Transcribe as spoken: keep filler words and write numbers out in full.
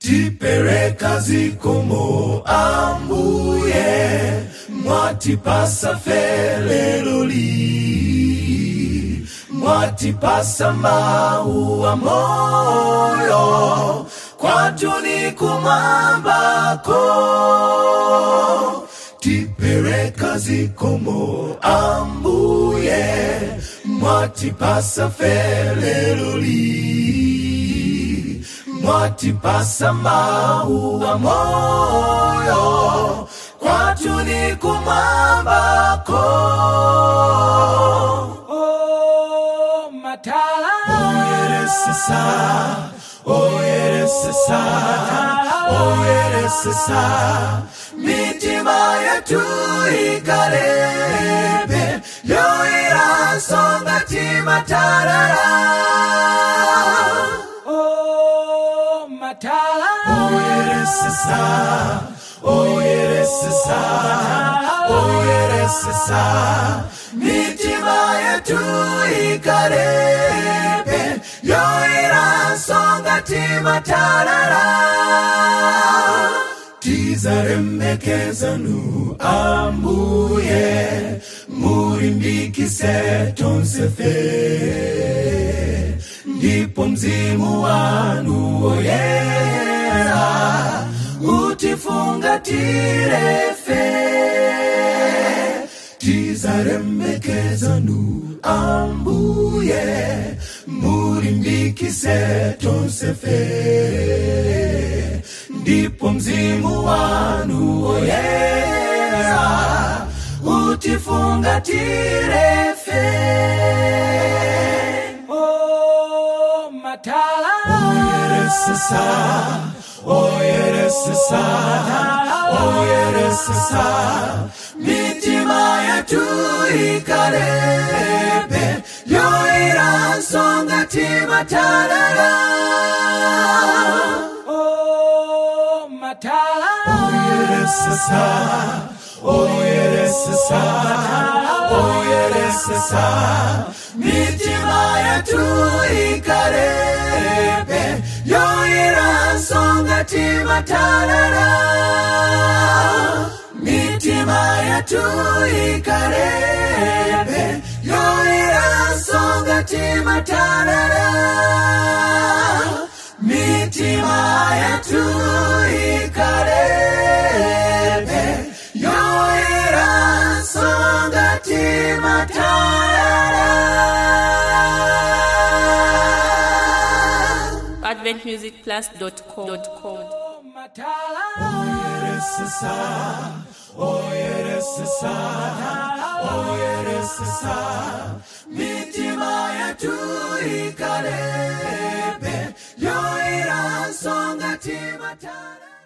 Tipereka zikomo ambuye, mwatipasa feleloli, mwatipasa maua moyo, kwatuni kumambako. Tipereka zikomo ambuye, mwatipasa feleloli, mwatipasa maua moyo, kwatuni kumambako. Oh matala, oyeresesa, oyeresesa, oyeresesa, mitima yetu ikalebe, yoira songa timatarara. oh matala, Oyeresesa, oyeresesa, oyeresesa, mitima yetu ikalebe, yoira songa timatarara. Tizarembekezanu ambuye, murimbikise tonsefe, ndipo mzimu wanu oyera utifungatire fe. Tizarembekezanu ambuye, murimbikise tonsefe, ndipo mzimu wanu oyera utifungatire fe. oh matala, Oyeresesa, oyeresesa, oyeresesa, mitima yetu ikalebe, yoira songa timatarara. oh matala, Oyeresesa, oyeresesa, oyeresesa, mitima yetu ikalebe, yoira songa timatarara. Mitima yetu ikalebe, yoira songa timatarara. Mitima yetu ikalebe, yoira songa timatarara. advent music plus dot com. oh matala, Oyeresesa, oyeresesa, oyeresesa, mitima yetu ikalebe, yoira songa timatarara.